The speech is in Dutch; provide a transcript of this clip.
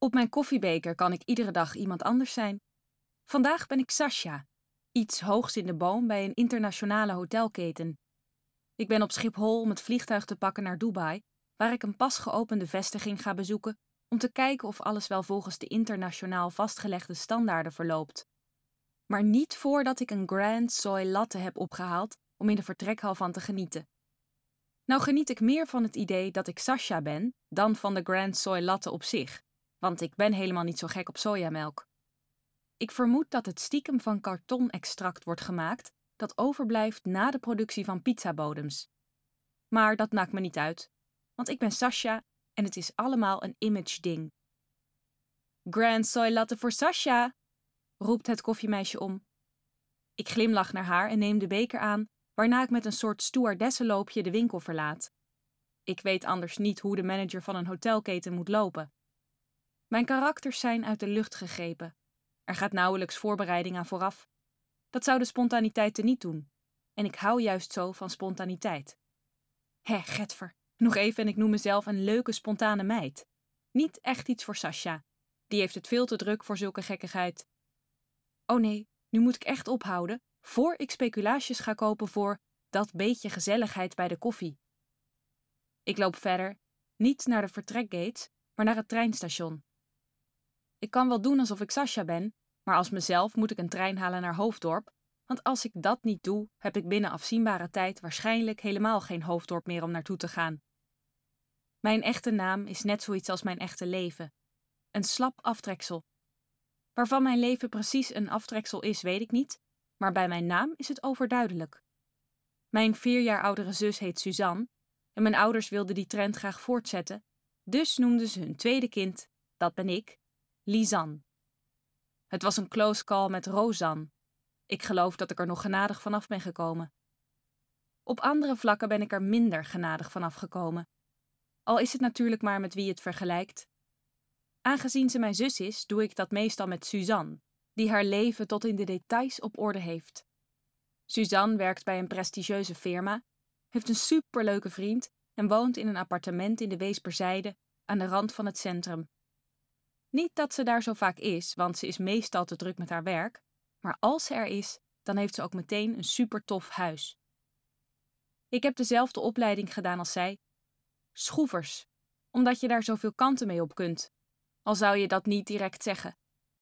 Op mijn koffiebeker kan ik iedere dag iemand anders zijn. Vandaag ben ik Sasha, iets hoogs in de boom bij een internationale hotelketen. Ik ben op Schiphol om het vliegtuig te pakken naar Dubai, waar ik een pas geopende vestiging ga bezoeken om te kijken of alles wel volgens de internationaal vastgelegde standaarden verloopt. Maar niet voordat ik een Grand Soy Latte heb opgehaald om in de vertrekhal van te genieten. Nou geniet ik meer van het idee dat ik Sasha ben dan van de Grand Soy Latte op zich, want ik ben helemaal niet zo gek op sojamelk. Ik vermoed dat het stiekem van kartonextract wordt gemaakt dat overblijft na de productie van pizzabodems. Maar dat maakt me niet uit, want ik ben Sasha en het is allemaal een image ding. Grand Soy Latte voor Sasha, roept het koffiemeisje om. Ik glimlach naar haar en neem de beker aan, waarna ik met een soort stewardessenloopje de winkel verlaat. Ik weet anders niet hoe de manager van een hotelketen moet lopen. Mijn karakters zijn uit de lucht gegrepen. Er gaat nauwelijks voorbereiding aan vooraf. Dat zou de spontaniteit teniet doen. En ik hou juist zo van spontaniteit. Getver, nog even en ik noem mezelf een leuke spontane meid. Niet echt iets voor Sasha. Die heeft het veel te druk voor zulke gekkigheid. Oh nee, nu moet ik echt ophouden, voor ik speculaasjes ga kopen voor dat beetje gezelligheid bij de koffie. Ik loop verder, niet naar de vertrekgates, maar naar het treinstation. Ik kan wel doen alsof ik Sasha ben, maar als mezelf moet ik een trein halen naar Hoofddorp, want als ik dat niet doe, heb ik binnen afzienbare tijd waarschijnlijk helemaal geen Hoofddorp meer om naartoe te gaan. Mijn echte naam is net zoiets als mijn echte leven. Een slap aftreksel. Waarvan mijn leven precies een aftreksel is, weet ik niet, maar bij mijn naam is het overduidelijk. Mijn 4 jaar oudere zus heet Suzanne en mijn ouders wilden die trend graag voortzetten, dus noemden ze hun tweede kind, dat ben ik, Lisanne. Het was een close call met Rosanne. Ik geloof dat ik er nog genadig vanaf ben gekomen. Op andere vlakken ben ik er minder genadig vanaf gekomen. Al is het natuurlijk maar met wie het vergelijkt. Aangezien ze mijn zus is, doe ik dat meestal met Suzanne, die haar leven tot in de details op orde heeft. Suzanne werkt bij een prestigieuze firma, heeft een superleuke vriend en woont in een appartement in de Weesperzijde aan de rand van het centrum. Niet dat ze daar zo vaak is, want ze is meestal te druk met haar werk, maar als ze er is, dan heeft ze ook meteen een supertof huis. Ik heb dezelfde opleiding gedaan als zij. Schroevers, omdat je daar zoveel kanten mee op kunt. Al zou je dat niet direct zeggen.